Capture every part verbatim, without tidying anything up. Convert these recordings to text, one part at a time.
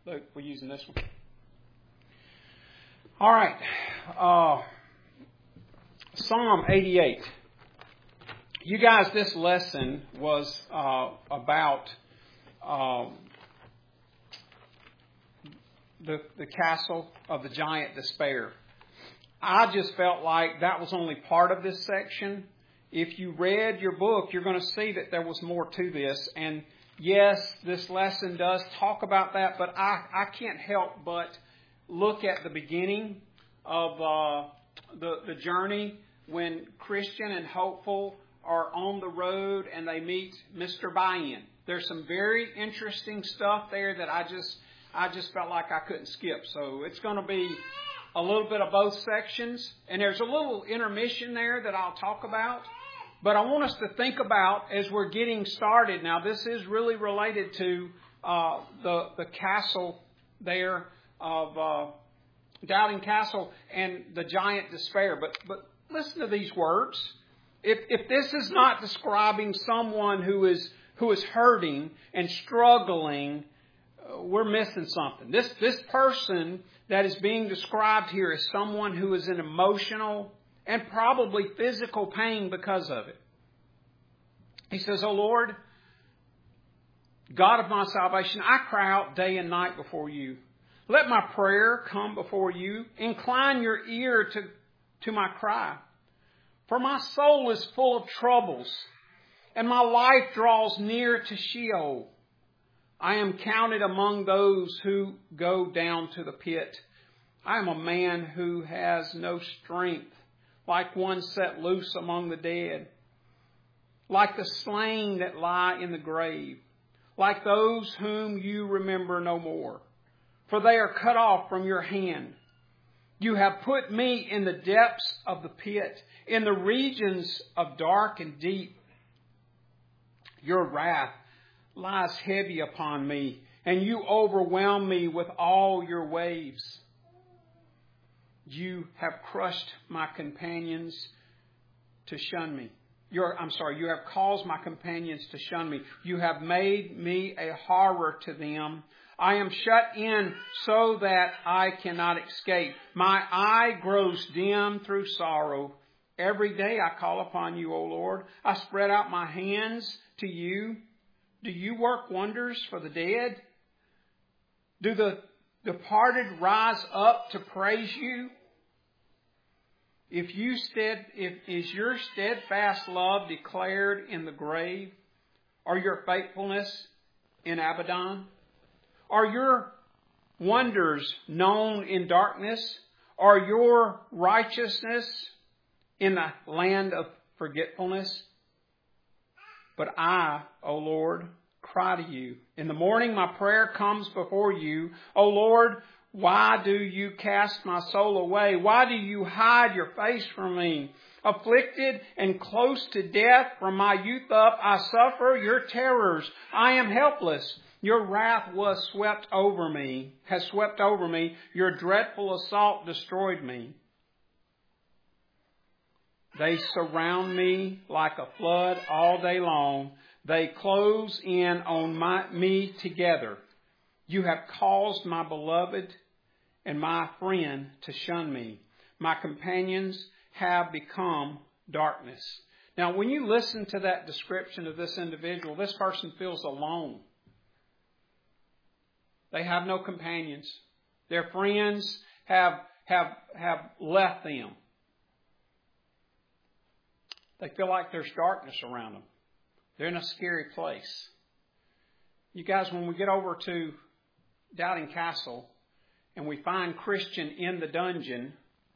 Luke, we're using this one. All right. Uh, Psalm eighty-eight. You guys, this lesson was uh, about uh, the, the castle of the giant despair. I just felt like that was only part of this section. If you read your book, you're going to see that there was more to this. And yes, this lesson does talk about that, but I, I can't help but look at the beginning of uh, the, the journey when Christian and Hopeful are on the road and they meet Mister Buy-In. There's some very interesting stuff there that I just I just felt like I couldn't skip. So it's going to be a little bit of both sections. And there's a little intermission there that I'll talk about. But I want us to think about as we're getting started. Now, this is really related to uh, the, the castle there of uh, Doubting Castle and the giant despair. But, but listen to these words. If, if this is not describing someone who is who is hurting and struggling, uh, we're missing something. This this person that is being described here is someone who is in emotional and probably physical pain because of it. He says, "O Lord, God of my salvation, I cry out day and night before you. Let my prayer come before you. Incline your ear to, to my cry. For my soul is full of troubles, and my life draws near to Sheol. I am counted among those who go down to the pit. I am a man who has no strength, like one set loose among the dead, like the slain that lie in the grave, like those whom you remember no more. For they are cut off from your hand. You have put me in the depths of the pit, in the regions of dark and deep. Your wrath lies heavy upon me, and you overwhelm me with all your waves. You have crushed my companions to shun me. You're, I'm sorry, you have caused my companions to shun me. You have made me a horror to them. I am shut in so that I cannot escape. My eye grows dim through sorrow. Every day I call upon you, O Lord. I spread out my hands to you. Do you work wonders for the dead? Do the departed rise up to praise you? If you stead, if is your steadfast love declared in the grave, or your faithfulness in Abaddon? Are your wonders known in darkness? Are your righteousness in the land of forgetfulness? But I, O Lord, cry to you. In the morning my prayer comes before you. O Lord, why do you cast my soul away? Why do you hide your face from me? Afflicted and close to death from my youth up, I suffer your terrors. I am helpless. Your wrath was swept over me, has swept over me. Your dreadful assault destroyed me. They surround me like a flood all day long. They close in on my, me together. You have caused my beloved and my friend to shun me. My companions have become darkness. Now, when you listen to that description of this individual, this person feels alone. They have no companions. Their friends have, have, have left them. They feel like there's darkness around them. They're in a scary place. You guys, when we get over to Doubting Castle and we find Christian in the dungeon,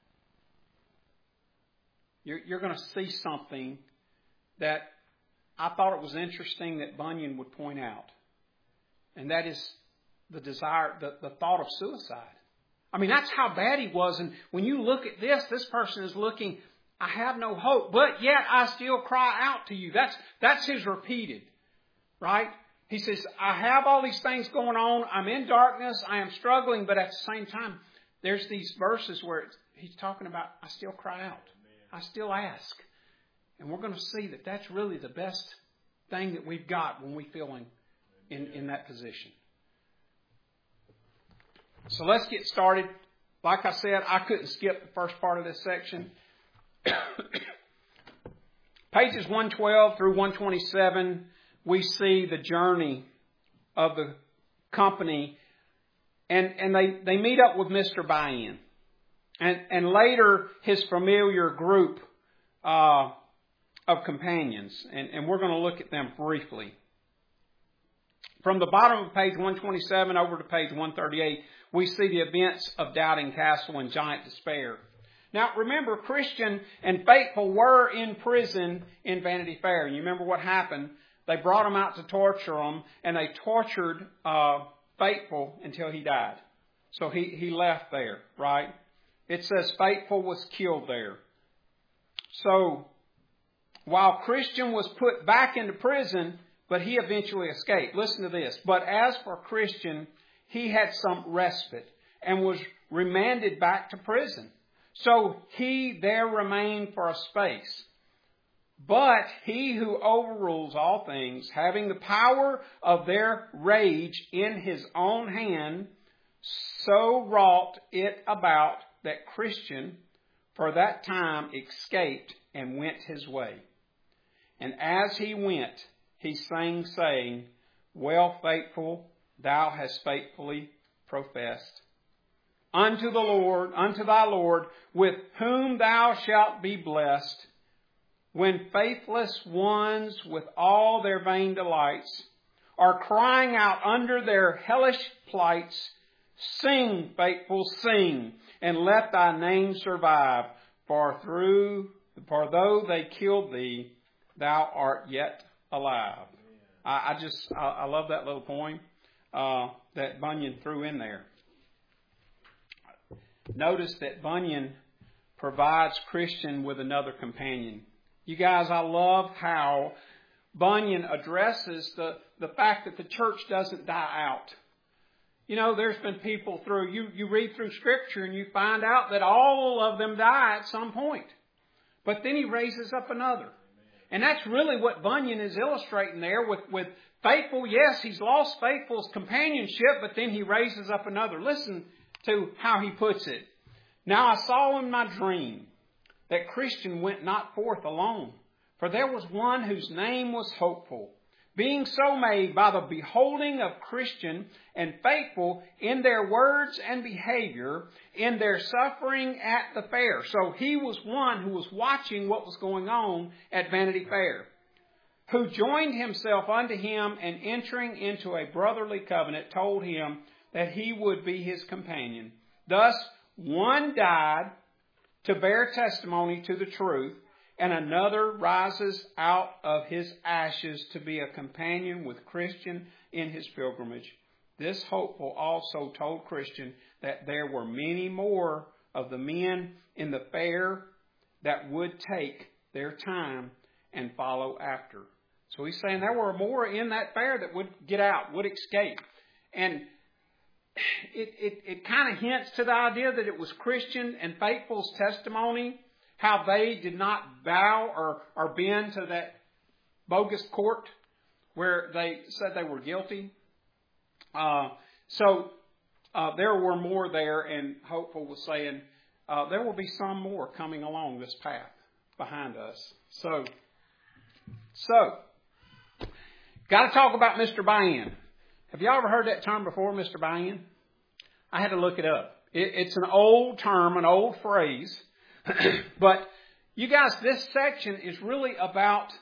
you're, you're going to see something that I thought it was interesting that Bunyan would point out. And that is the desire, the, the thought of suicide. I mean, that's how bad he was. And when you look at this, this person is looking, I have no hope, but yet I still cry out to you. That's, that's his repeated, right? He says, I have all these things going on. I'm in darkness. I am struggling. But at the same time, there's these verses where it's, he's talking about, I still cry out. I still ask. And we're going to see that that's really the best thing that we've got when we feel in, in, in that position. So let's get started. Like I said, I couldn't skip the first part of this section. Pages one twelve through one twenty-seven, we see the journey of the company. And, and they, they meet up with Mister Bai-in. And, and later, his familiar group uh, of companions. And, and we're going to look at them briefly. From the bottom of page one twenty-seven over to page one thirty-eight, we see the events of Doubting Castle and Giant Despair. Now, remember, Christian and Faithful were in prison in Vanity Fair. And you remember what happened? They brought him out to torture him, and they tortured uh, Faithful until he died. So he, he left there, right? It says Faithful was killed there. So, while Christian was put back into prison, but he eventually escaped. Listen to this. But as for Christian, he had some respite and was remanded back to prison. So he there remained for a space. But he who overrules all things, having the power of their rage in his own hand, so wrought it about that Christian for that time escaped and went his way. And as he went, he sang, saying, Well, Faithful, thou hast faithfully professed. Unto the Lord, unto thy Lord, with whom thou shalt be blessed, when faithless ones with all their vain delights are crying out under their hellish plights, sing, Faithful, sing, and let thy name survive. For through, for though they killed thee, thou art yet alive. I, I just, I, I love that little poem uh, that Bunyan threw in there. Notice that Bunyan provides Christian with another companion. You guys, I love how Bunyan addresses the, the fact that the church doesn't die out. You know, there's been people through, you, you read through Scripture and you find out that all of them die at some point. But then he raises up another. And that's really what Bunyan is illustrating there with, with Faithful. Yes, he's lost Faithful's companionship, but then he raises up another. Listen to how he puts it. Now I saw in my dream that Christian went not forth alone, for there was one whose name was Hopeful, being so made by the beholding of Christian and Faithful in their words and behavior, in their suffering at the fair. So he was one who was watching what was going on at Vanity Fair, who joined himself unto him, and entering into a brotherly covenant, told him that he would be his companion. Thus, one died to bear testimony to the truth, and another rises out of his ashes to be a companion with Christian in his pilgrimage. This Hopeful also told Christian that there were many more of the men in the fair that would take their time and follow after. So he's saying there were more in that fair that would get out, would escape. And it, it, it kind of hints to the idea that it was Christian and Faithful's testimony, how they did not bow or, or bend to that bogus court where they said they were guilty. Uh, so uh, there were more there, and Hopeful was saying uh, there will be some more coming along this path behind us. So, so got to talk about Mister Bai-in. Have you ever heard that term before, Mister Bai-in? I had to look it up. It, it's an old term, an old phrase. But you guys, this section is really about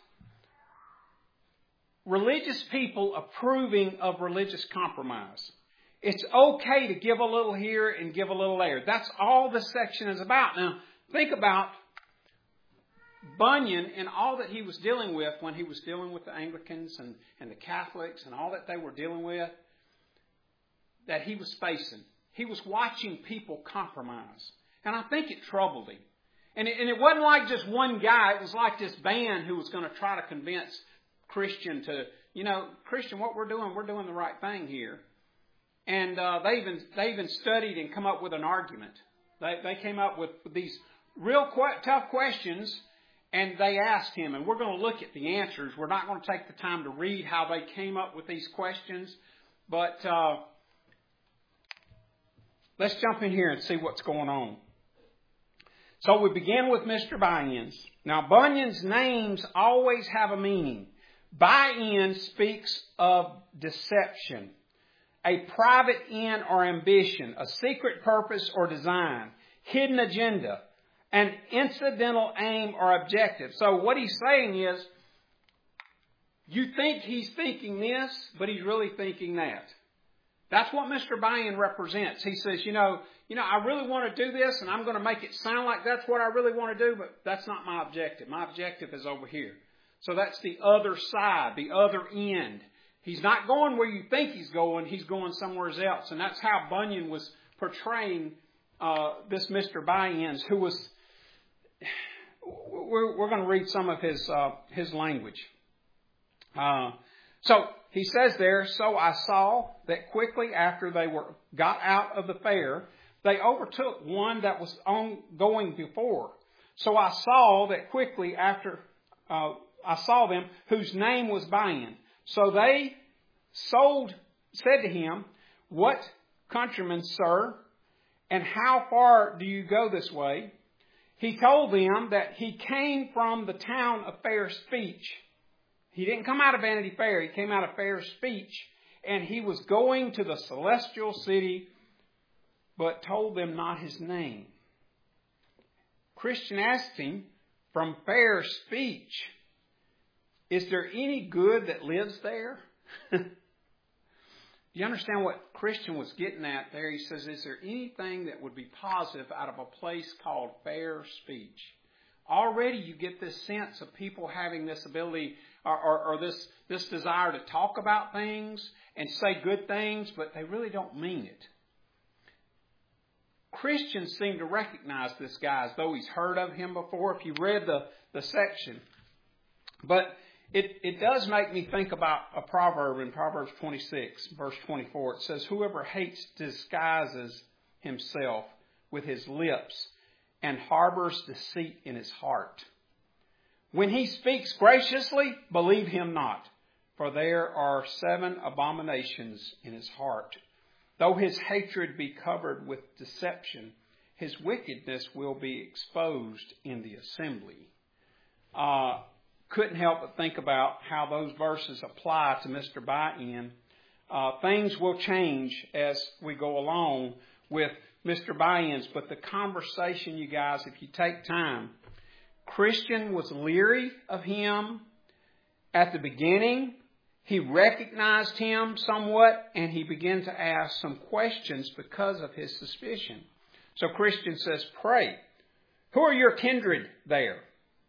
religious people approving of religious compromise. It's okay to give a little here and give a little there. That's all this section is about. Now, think about Bunyan and all that he was dealing with when he was dealing with the Anglicans and, and the Catholics and all that they were dealing with, that he was facing. He was watching people compromise. And I think it troubled him. And it, and it wasn't like just one guy. It was like this band who was going to try to convince Christian to, you know, Christian, what we're doing, we're doing the right thing here. And uh, they even they even studied and come up with an argument. They they came up with these real qu- tough questions, and they asked him. And we're going to look at the answers. We're not going to take the time to read how they came up with these questions, but uh, let's jump in here and see what's going on. So we begin with Mister By-ends. Now, Bunyan's names always have a meaning. By-end speaks of deception, a private end or ambition, a secret purpose or design, hidden agenda, an incidental aim or objective. So what he's saying is, you think he's thinking this, but he's really thinking that. That's what Mister By-end represents. He says, you know, you know, I really want to do this, and I'm going to make it sound like that's what I really want to do, but that's not my objective. My objective is over here. So that's the other side, the other end. He's not going where you think he's going. He's going somewhere else. And that's how Bunyan was portraying uh, this Mister By-ends, who was... We're, we're going to read some of his uh, his language. Uh, so he says there, so I saw that quickly after they were got out of the fair, they overtook one that was on going before. So I saw that quickly after uh, I saw them, whose name was By-end. So they sold, said to him, what countryman, sir, and how far do you go this way? He told them that he came from the town of fair speech. He didn't come out of Vanity Fair. He came out of fair speech. And he was going to the celestial city, but told them not his name. Christian asked him, from fair speech, is there any good that lives there? Do you understand what Christian was getting at there? He says, is there anything that would be positive out of a place called fair speech? Already you get this sense of people having this ability or, or, or this, this desire to talk about things and say good things, but they really don't mean it. Christians seem to recognize this guy as though he's heard of him before, if you read the, the section. But it, it does make me think about a proverb in Proverbs twenty-six, verse twenty-four. It says, whoever hates disguises himself with his lips and harbors deceit in his heart. When he speaks graciously, believe him not, for there are seven abominations in his heart. Though his hatred be covered with deception, his wickedness will be exposed in the assembly. Uh, couldn't help but think about how those verses apply to Mister By-end. Uh, things will change as we go along with Mister By-ends, but the conversation, you guys, if you take time, Christian was leery of him at the beginning. He recognized him somewhat, and he began to ask some questions because of his suspicion. So Christian says, pray, who are your kindred there?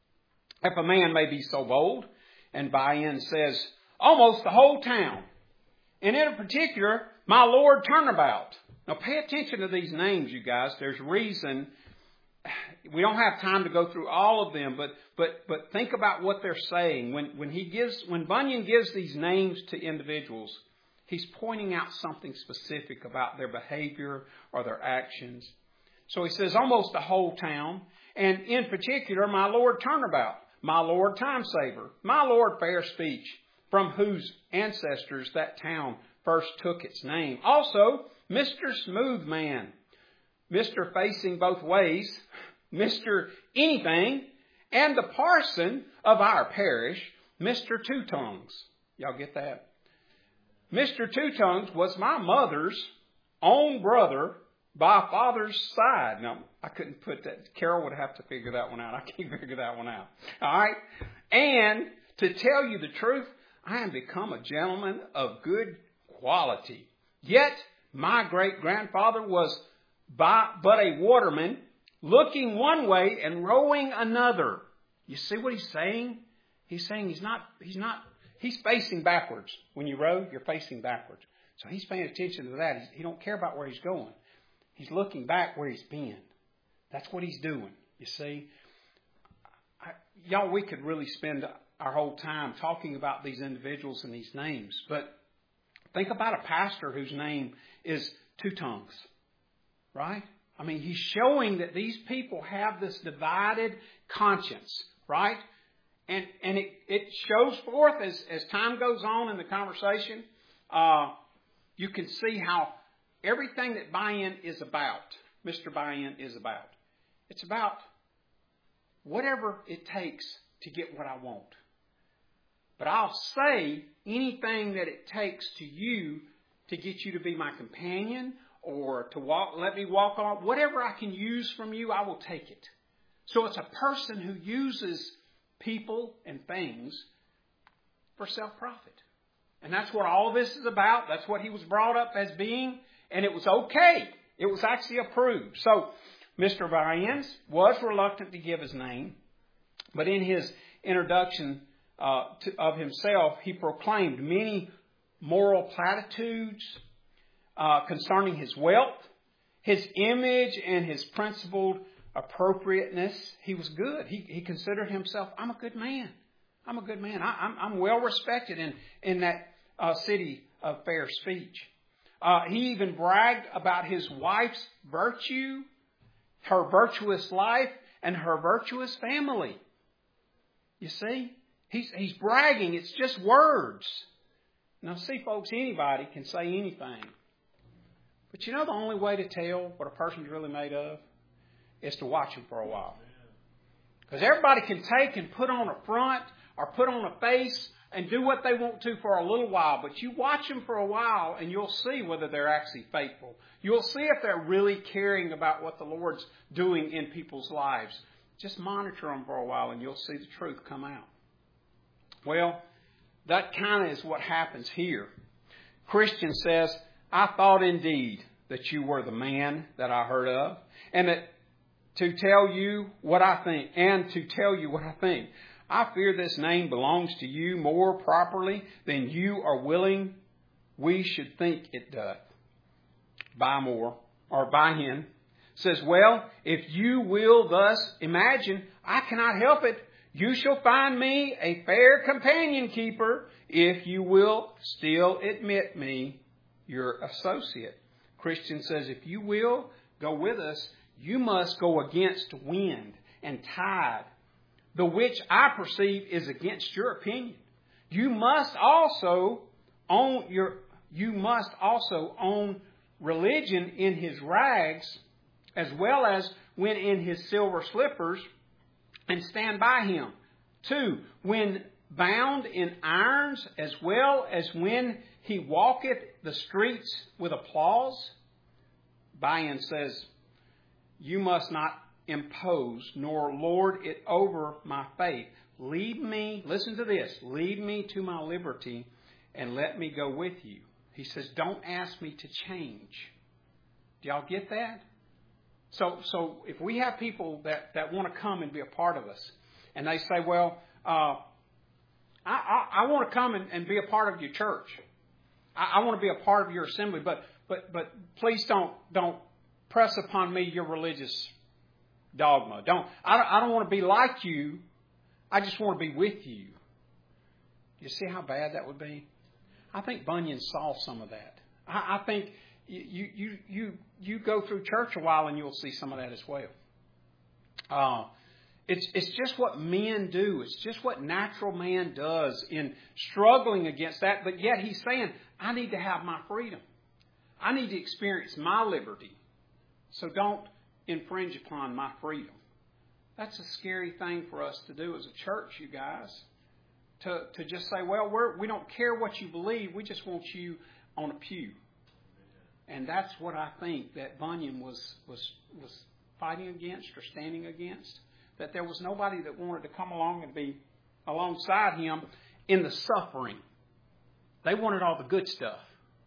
If a man may be so bold. And By-end says, almost the whole town. And in particular, my Lord Turnabout. Now pay attention to these names, you guys. There's reason. We don't have time to go through all of them, but but but think about what they're saying. When when he gives when Bunyan gives these names to individuals, he's pointing out something specific about their behavior or their actions. So he says almost the whole town, and in particular, my Lord Turnabout, my Lord Timesaver, my Lord Fair Speech, from whose ancestors that town first took its name. Also, Mister Smoothman, Mister Facing Both Ways, Mister Anything, and the parson of our parish, Mister Two Tongues. Y'all get that? Mister Two Tongues was my mother's own brother by father's side. Now, I couldn't put that. Carol would have to figure that one out. I can't figure that one out. All right? And to tell you the truth, I am become a gentleman of good quality. Yet, my great-grandfather was by, but a waterman, looking one way and rowing another. You see what he's saying? He's saying he's not, he's not, he's facing backwards. When you row, you're facing backwards. So he's paying attention to that. He's, he don't care about where he's going. He's looking back where he's been. That's what he's doing, you see. I, y'all, we could really spend our whole time talking about these individuals and these names. But think about a pastor whose name is Two Tongues, right? I mean, he's showing that these people have this divided conscience, right? And and it, it shows forth as, as time goes on in the conversation. Uh, you can see how everything that buy-in is about, Mister Buy-in is about. It's about whatever it takes to get what I want. But I'll say anything that it takes to you to get you to be my companion or to walk, let me walk on, whatever I can use from you, I will take it. So it's a person who uses people and things for self-profit. And that's what all this is about. That's what he was brought up as being. And it was okay. It was actually approved. So Mister Buy-in was reluctant to give his name. But in his introduction uh, to, of himself, he proclaimed many moral platitudes uh, concerning his wealth, his image, and his principled appropriateness. He was good. He, he considered himself, I'm a good man. I'm a good man. I, I'm, I'm well respected in, in that uh, city of fair speech. Uh, he even bragged about his wife's virtue, her virtuous life, and her virtuous family. You see? He's, he's bragging. It's just words. Now, see, folks, anybody can say anything. But you know the only way to tell what a person's really made of is to watch them for a while. Because everybody can take and put on a front or put on a face and do what they want to for a little while. But you watch them for a while and you'll see whether they're actually faithful. You'll see if they're really caring about what the Lord's doing in people's lives. Just monitor them for a while and you'll see the truth come out. Well, that kind of is what happens here. Christian says, I thought indeed that you were the man that I heard of, and that to tell you what I think, and to tell you what I think. I fear this name belongs to you more properly than you are willing we should think it doth. Buy more, or Buy-in says, well, if you will thus imagine, I cannot help it. You shall find me a fair companion keeper if you will still admit me your associate. Christian says, if you will go with us, you must go against wind and tide, the which I perceive is against your opinion. You must also own your, you must also own religion in his rags, as well as when in his silver slippers, and stand by him. Two, when bound in irons, as well as when he walketh the streets with applause. Buy-in says, you must not impose nor lord it over my faith. Lead me, listen to this, lead me to my liberty and let me go with you. He says, don't ask me to change. Do y'all get that? So, so if we have people that, that want to come and be a part of us, and they say, well, uh, I, I, I want to come and, and be a part of your church. I, I want to be a part of your assembly, but but but please don't don't press upon me your religious dogma. Don't I don't, I don't want to be like you. I just want to be with you. You see how bad that would be? I think Bunyan saw some of that. I, I think you you you you go through church a while and you'll see some of that as well. Uh, it's it's just what men do. It's just what natural man does in struggling against that. But yet he's saying, I need to have my freedom. I need to experience my liberty. So don't infringe upon my freedom. That's a scary thing for us to do as a church, you guys. To to just say, well, we're, we don't care what you believe. We just want you on a pew. And that's what I think that Bunyan was was was fighting against or standing against. That there was nobody that wanted to come along and be alongside him in the suffering. They wanted all the good stuff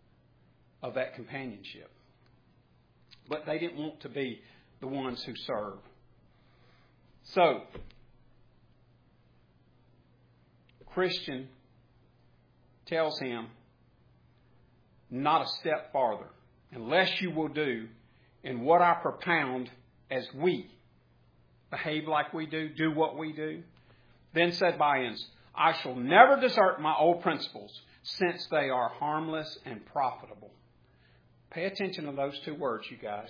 of that companionship. But they didn't want to be the ones who serve. So, Christian tells him, not a step farther, unless you will do in what I propound as we behave like we do, do what we do. Then said Buy-in, I shall never desert my old principles, since they are harmless and profitable. Pay attention to those two words, you guys.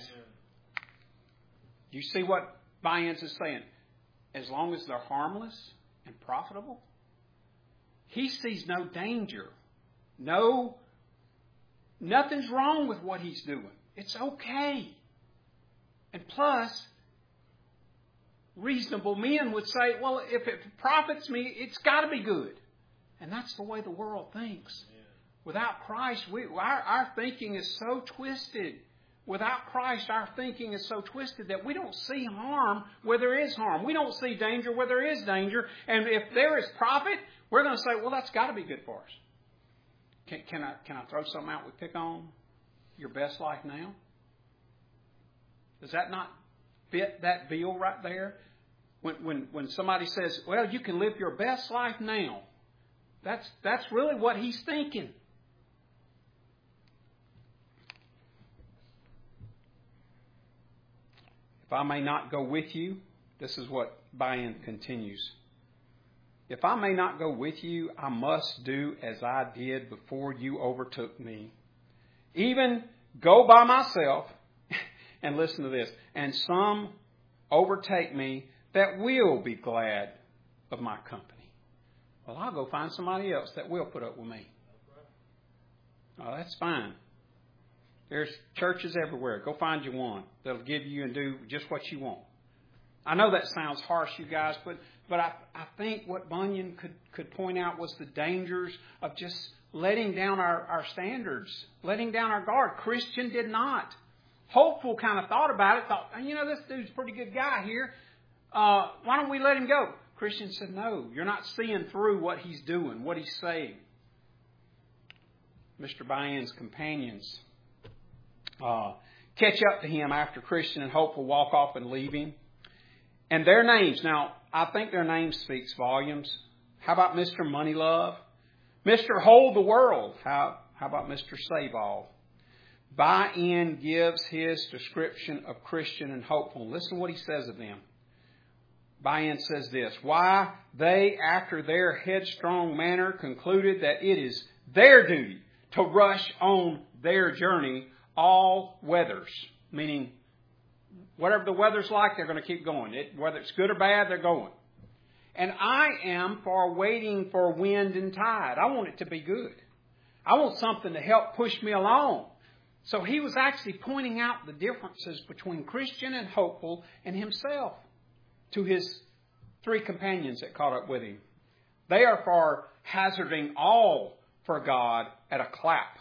You see what Buy-in is saying? As long as they're harmless and profitable, he sees no danger, no, Nothing's wrong with what he's doing. It's okay. And plus, reasonable men would say, well, if it profits me, it's got to be good. And that's the way the world thinks. Without Christ, we, our, our thinking is so twisted. Without Christ, our thinking is so twisted that we don't see harm where there is harm. We don't see danger where there is danger. And if there is profit, we're going to say, well, that's got to be good for us. Can, can I can I throw something out we pick on? Your best life now? Does that not fit that bill right there? When when when somebody says, well, you can live your best life now. That's that's really what he's thinking. If I may not go with you, this is what Bai-In continues. If I may not go with you, I must do as I did before you overtook me. Even go by myself, and listen to this, and some overtake me that will be glad of my company. Well, I'll go find somebody else that will put up with me. Oh, that's fine. There's churches everywhere. Go find you one that'll give you and do just what you want. I know that sounds harsh, you guys, but but I, I think what Bunyan could, could point out was the dangers of just letting down our, our standards, letting down our guard. Christian did not. Hopeful kind of thought about it, thought, you know, this dude's a pretty good guy here. Uh, why don't we let him go? Christian said, no, you're not seeing through what he's doing, what he's saying. Mister Bai-In's companions uh, catch up to him after Christian and Hopeful walk off and leave him. And their names, now, I think their name speaks volumes. How about Mister Moneylove? Mister Hold the World. How, how about Mister Save All? Bai-In gives his description of Christian and Hopeful. Listen to what he says of them. Bai-In says this, why they, after their headstrong manner, concluded that it is their duty to rush on their journey all weathers, meaning whatever the weather's like, they're going to keep going. It, whether it's good or bad, they're going. And I am for waiting for wind and tide. I want it to be good. I want something to help push me along. So he was actually pointing out the differences between Christian and Hopeful and himself to his three companions that caught up with him. They are for hazarding all for God at a clap.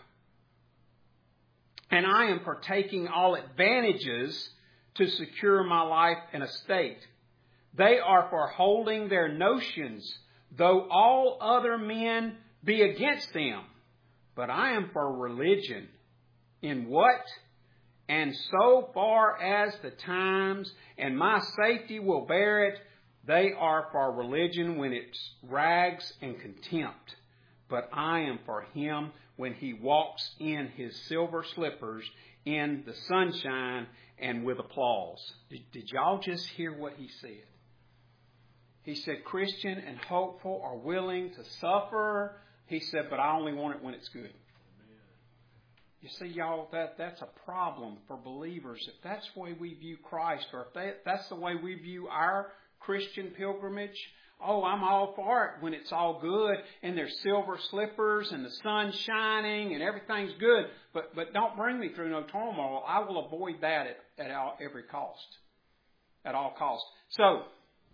And I am for taking all advantages to secure my life and estate. They are for holding their notions, though all other men be against them. But I am for religion. In what? And so far as the times and my safety will bear it, they are for religion when it's rags and contempt. But I am for him when he walks in his silver slippers in the sunshine and with applause. Did, did y'all just hear what he said? He said Christian and Hopeful are willing to suffer. He said, but I only want it when it's good. You see, y'all, that, that's a problem for believers. If that's the way we view Christ, or if that, that's the way we view our Christian pilgrimage, oh, I'm all for it when it's all good and there's silver slippers and the sun's shining and everything's good. But but don't bring me through no turmoil. I will avoid that at, at all, every cost, at all costs. So,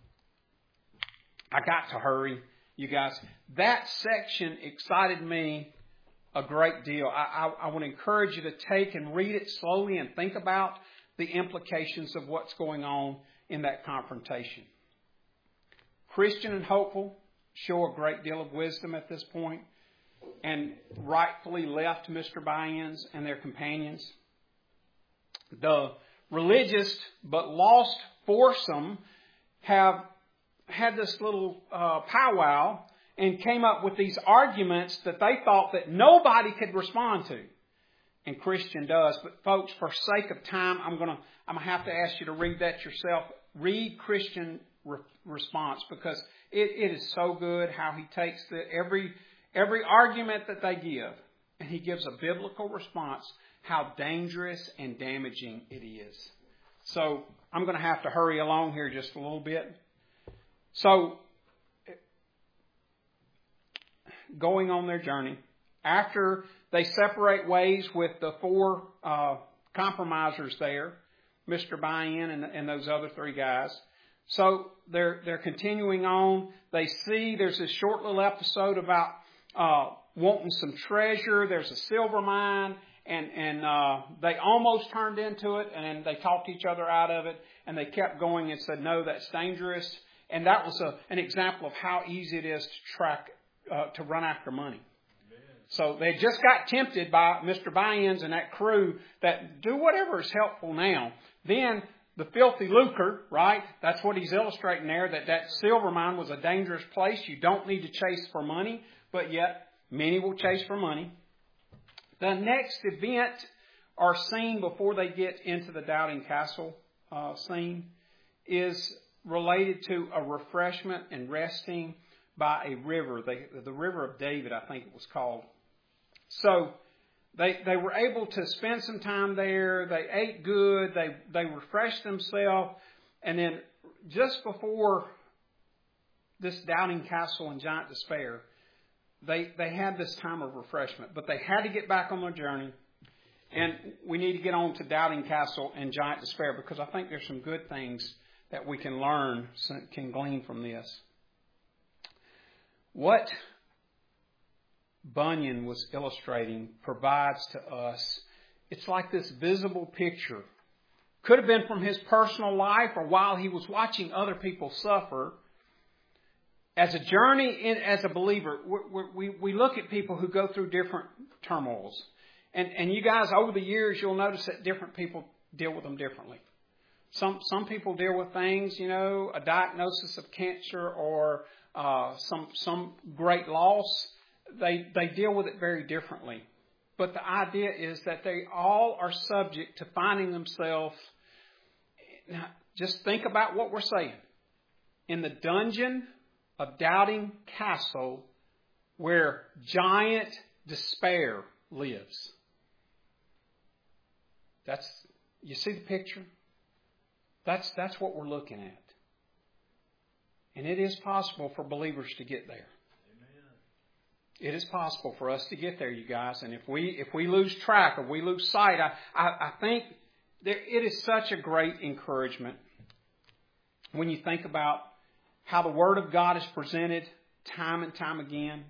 I got to hurry, you guys. That section excited me a great deal. I, I, I want to encourage you to take and read it slowly and think about the implications of what's going on in that confrontation. Christian and Hopeful show a great deal of wisdom at this point and rightfully left Mister Bai-In's and their companions. The religious but lost foursome have had this little uh, powwow and came up with these arguments that they thought that nobody could respond to. And Christian does. But folks, for sake of time, I'm going to I'm going to have to ask you to read that yourself. Read Christian re- response because it, it is so good how he takes the, every every argument that they give and he gives a biblical response, how dangerous and damaging it is. So I'm going to have to hurry along here just a little bit. So, going on their journey, After they separate ways with the four uh, compromisers there, Mister Buy-In and, and those other three guys. So they're they're continuing on. They see there's this short little episode about uh, wanting some treasure. There's a silver mine, and and uh, they almost turned into it, and they talked each other out of it, and they kept going and said, no, that's dangerous. And that was a, an example of how easy it is to track, uh, to run after money. So they just got tempted by Mister Buy-Ins and that crew that do whatever is helpful now. Then the filthy lucre, right? That's what he's illustrating there, that that silver mine was a dangerous place. You don't need to chase for money, but yet many will chase for money. The next event or scene before they get into the Doubting Castle uh, scene is related to a refreshment and resting by a river, the, the River of David, I think it was called. So they they were able to spend some time there. They ate good. They they refreshed themselves, and then just before this Doubting Castle and Giant Despair, they they had this time of refreshment. But they had to get back on their journey, and we need to get on to Doubting Castle and Giant Despair because I think there's some good things that we can learn, can glean from this. What Bunyan was illustrating provides to us, it's like this visible picture. Could have been from his personal life or while he was watching other people suffer. As a journey, in, as a believer, we, we, we look at people who go through different turmoils. And, and you guys, over the years, you'll notice that different people deal with them differently. Some some people deal with things, you know, a diagnosis of cancer or uh, some some great loss. They they deal with it very differently. But the idea is that they all are subject to finding themselves. Now, just think about what we're saying. In the dungeon of Doubting Castle, where Giant Despair lives. That's, you see the picture? That's that's what we're looking at. And it is possible for believers to get there. It is possible for us to get there, you guys. And if we if we lose track or we lose sight, I, I, I think there, it is such a great encouragement when you think about how the Word of God is presented time and time again.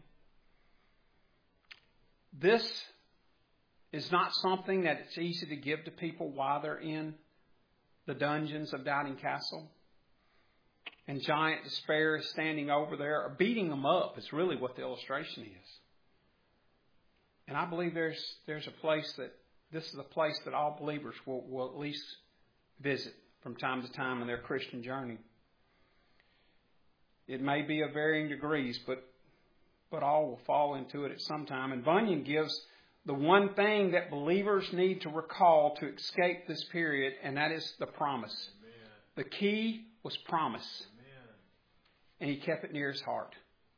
This is not something that it's easy to give to people while they're in the dungeons of Doubting Castle. And Giant Despair is standing over there, or beating them up is really what the illustration is. And I believe there's there's a place that, this is a place that all believers will, will at least visit from time to time in their Christian journey. It may be of varying degrees, but but all will fall into it at some time. And Bunyan gives the one thing that believers need to recall to escape this period, and that is the promise. Amen. The key was promise. And he kept it near his heart.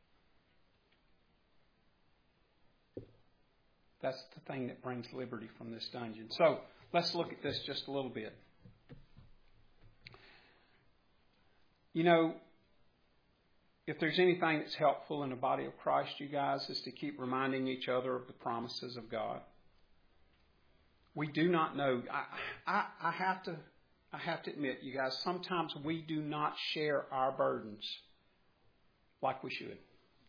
That's the thing that brings liberty from this dungeon. So let's look at this just a little bit. You know, if there's anything that's helpful in the body of Christ, you guys, is to keep reminding each other of the promises of God. We do not know. I, I, I have to, I have to admit, you guys, sometimes we do not share our burdens like we should.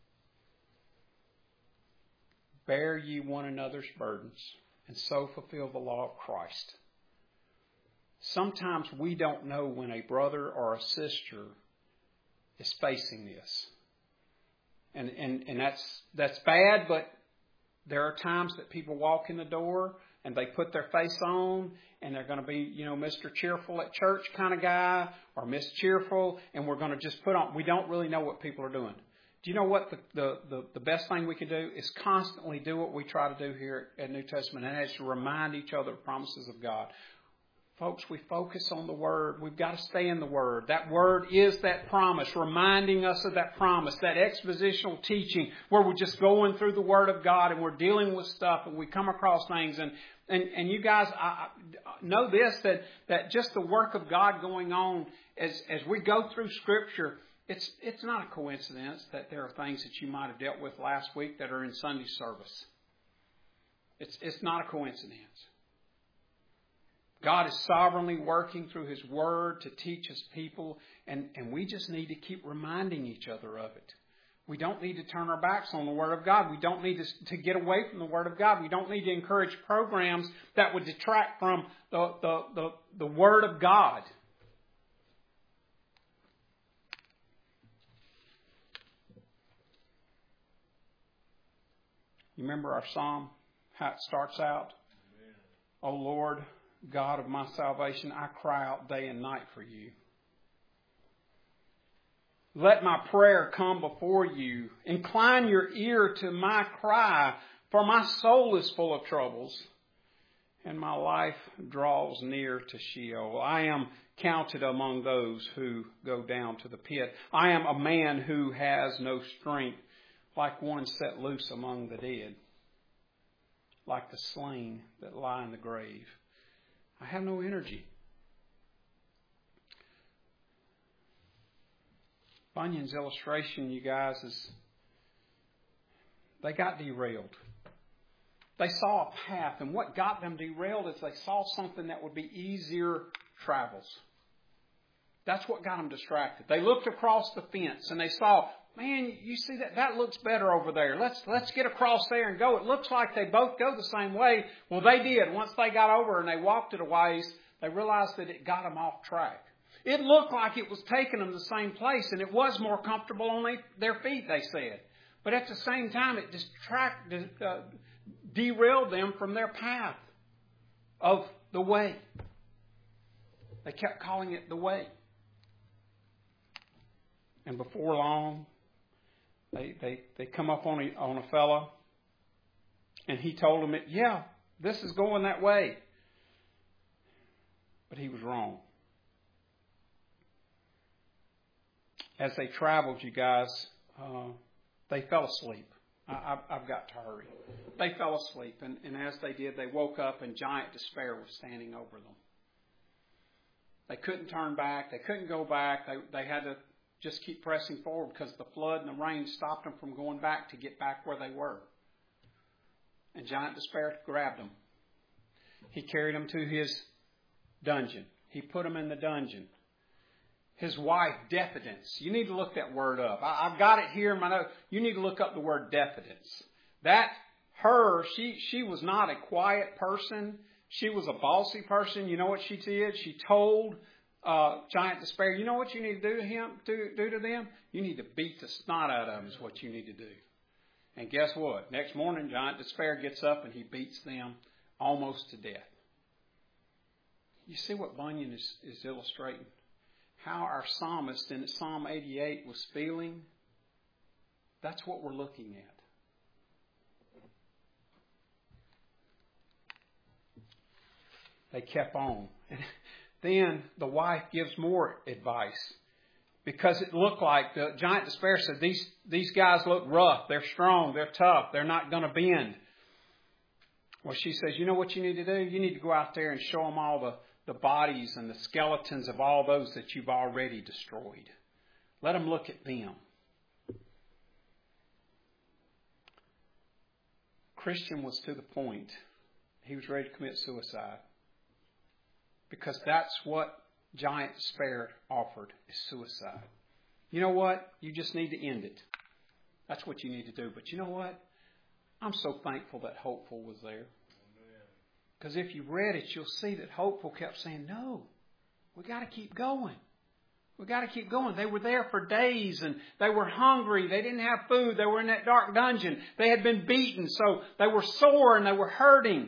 Bear ye one another's burdens, and so fulfill the law of Christ. Sometimes we don't know when a brother or a sister is facing this. And and, and that's that's bad, but there are times that people walk in the door and they put their face on, and they're going to be, you know, Mister Cheerful at church kind of guy, or Miss Cheerful, and we're going to just put on. We don't really know what people are doing. Do you know what the, the, the, the best thing we can do is constantly do what we try to do here at New Testament, and that is to remind each other of the promises of God. Folks, we focus on the Word. We've got to stay in the Word. That Word is that promise, reminding us of that promise, that expositional teaching where we're just going through the Word of God and we're dealing with stuff and we come across things. And and, and you guys I, I know this, that, that just the work of God going on as, as we go through Scripture, it's, it's not a coincidence that there are things that you might have dealt with last week that are in Sunday service. It's, it's not a coincidence. God is sovereignly working through His Word to teach His people, and, and we just need to keep reminding each other of it. We don't need to turn our backs on the Word of God. We don't need to, to get away from the Word of God. We don't need to encourage programs that would detract from the, the, the, the Word of God. You remember our psalm, how it starts out? Amen. O Lord, God of my salvation, I cry out day and night for you. Let my prayer come before you. Incline your ear to my cry, for my soul is full of troubles, and my life draws near to Sheol. I am counted among those who go down to the pit. I am a man who has no strength, like one set loose among the dead, like the slain that lie in the grave. I have no energy. Bunyan's illustration, you guys, is they got derailed. They saw a path, and what got them derailed is they saw something that would be easier travels. That's what got them distracted. They looked across the fence and they saw, man, you see that? That looks better over there. Let's let's get across there and go. It looks like they both go the same way. Well, they did. Once they got over and they walked it a ways, they realized that it got them off track. It looked like it was taking them the same place, and it was more comfortable on their feet, they said. But at the same time, it distracted, uh, derailed them from their path of the way. They kept calling it the way. And before long, they they, they come up on a, on a fella, and he told them, that, yeah, this is going that way. But he was wrong. As they traveled, you guys, uh, they fell asleep. I, I've got to hurry. They fell asleep, and, and as they did, they woke up, and giant despair was standing over them. They couldn't turn back. They couldn't go back. They they had to just keep pressing forward because the flood and the rain stopped them from going back to get back where they were. And giant despair grabbed them. He carried them to his dungeon. He put them in the dungeon. His wife, Diffidence. You need to look that word up. I, I've got it here in my notes. You need to look up the word Diffidence. That, her, she, she was not a quiet person. She was a bossy person. You know what she did? She told uh, Giant Despair, you know what you need to do to him, to do to them? You need to beat the snot out of them is what you need to do. And guess what? Next morning, Giant Despair gets up and he beats them almost to death. You see what Bunyan is, is illustrating? How our psalmist in Psalm eighty-eight was feeling. That's what we're looking at. They kept on. Then the wife gives more advice. Because it looked like the Giant Despair said, these, these guys look rough. They're strong. They're tough. They're not going to bend. Well, she says, you know what you need to do? You need to go out there and show them all the the bodies and the skeletons of all those that you've already destroyed. Let them look at them. Christian was to the point. He was ready to commit suicide. Because that's what Giant Despair offered, is suicide. You know what? You just need to end it. That's what you need to do. But you know what? I'm so thankful that Hopeful was there. Because if you read it, you'll see that Hopeful kept saying, no, we got to keep going. We got to keep going. They were there for days and they were hungry. They didn't have food. They were in that dark dungeon. They had been beaten. So they were sore and they were hurting.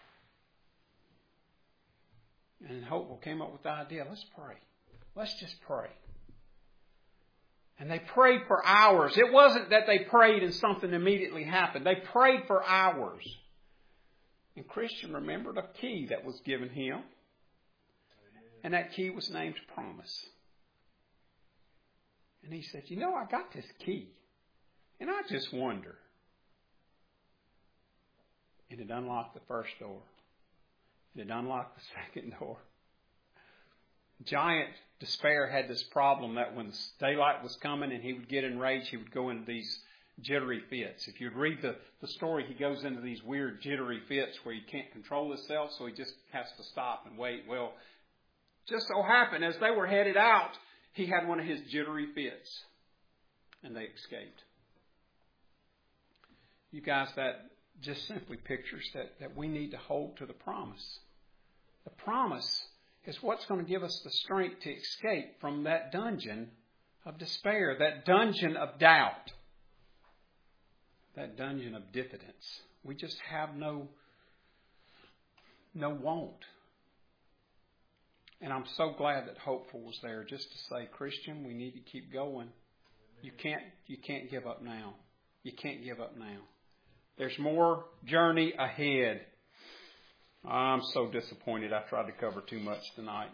And Hopeful came up with the idea, let's pray. Let's just pray. And they prayed for hours. It wasn't that they prayed and something immediately happened. They prayed for hours. And Christian remembered a key that was given him. And that key was named Promise. And he said, you know, I got this key. And I just wonder. And it unlocked the first door. And it unlocked the second door. Giant Despair had this problem that when daylight was coming and he would get enraged, he would go into these jittery fits. If you'd read the, the story, he goes into these weird jittery fits where he can't control himself, so he just has to stop and wait. Well, just so happened, as they were headed out, he had one of his jittery fits, and they escaped. You guys, that just simply pictures that, that we need to hold to the promise. The promise is what's going to give us the strength to escape from that dungeon of despair, that dungeon of doubt, that dungeon of diffidence. We just have no, no want. And I'm so glad that Hopeful was there just to say, Christian, we need to keep going. You can't, you can't give up now. You can't give up now. There's more journey ahead. I'm so disappointed I tried to cover too much tonight.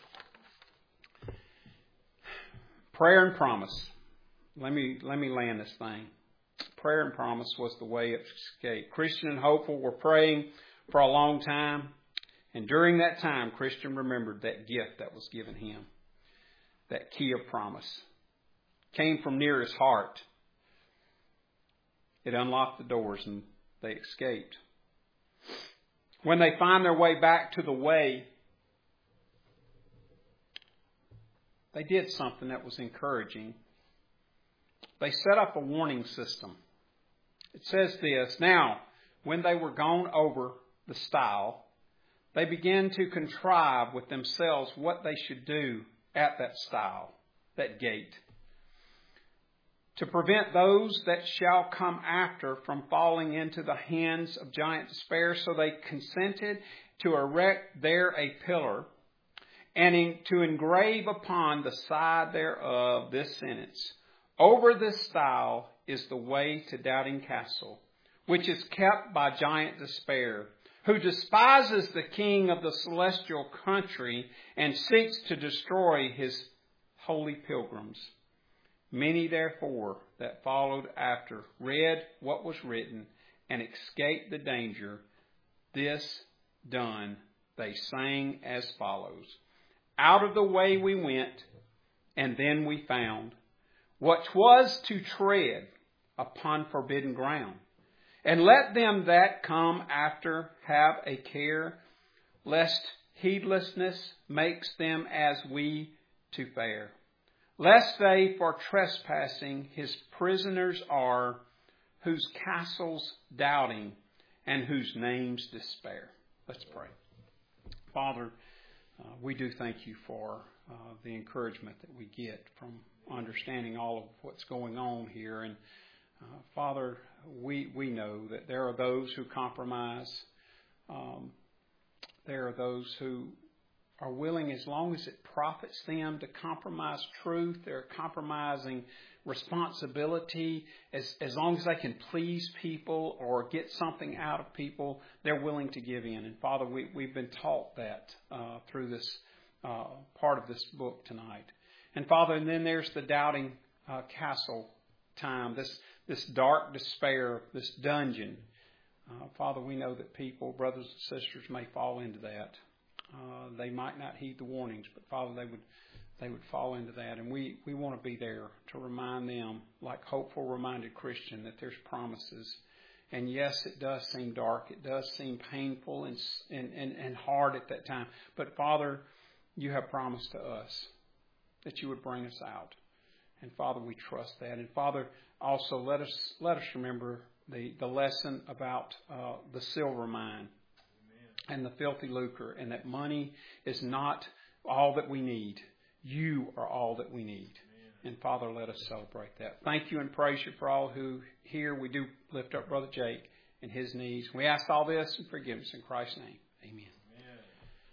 Prayer and promise. Let me let me land this thing. Prayer and promise was the way of escape. Christian and Hopeful were praying for a long time. And during that time, Christian remembered that gift that was given him. That key of promise. Came from near his heart. It unlocked the doors and they escaped. When they find their way back to the way, they did something that was encouraging. They set up a warning system. It says this, now, when they were gone over the stile, they began to contrive with themselves what they should do at that stile, that gate, to prevent those that shall come after from falling into the hands of giant despair. So they consented to erect there a pillar, and in, to engrave upon the side thereof this sentence, over this stile is the way to Doubting Castle, which is kept by giant despair, who despises the king of the celestial country and seeks to destroy his holy pilgrims. Many, therefore, that followed after read what was written and escaped the danger. This done, they sang as follows. Out of the way we went, and then we found what 'twas to tread upon forbidden ground. And let them that come after have a care, lest heedlessness makes them as we to fare. Lest they for trespassing his prisoners are, whose castles doubting, and whose names despair. Let's pray. Father, uh, we do thank you for uh, the encouragement that we get from understanding all of what's going on here. And uh, Father, we we know that there are those who compromise. Um, there are those who are willing, as long as it profits them, to compromise truth. They're compromising responsibility. As, as long as they can please people or get something out of people, they're willing to give in. And Father, we, we've been taught that uh, through this uh, part of this book tonight. And Father, and then there's the Doubting uh, Castle time, this, this dark despair, this dungeon. Uh, Father, we know that people, brothers and sisters, may fall into that. Uh, they might not heed the warnings, but Father, they would they would fall into that. And we, we want to be there to remind them, like Hopeful reminded Christian, that there's promises. And yes, it does seem dark. It does seem painful and, and, and, and hard at that time. But Father, you have promised to us that you would bring us out. And Father, we trust that. And Father, also let us let us remember the, the lesson about uh, the silver mine. And the filthy lucre, and that money is not all that we need. You are all that we need. Amen. And Father, let us celebrate that. Thank you and praise you for all who here. We do lift up Brother Jake and his needs. We ask all this in forgiveness in Christ's name. Amen.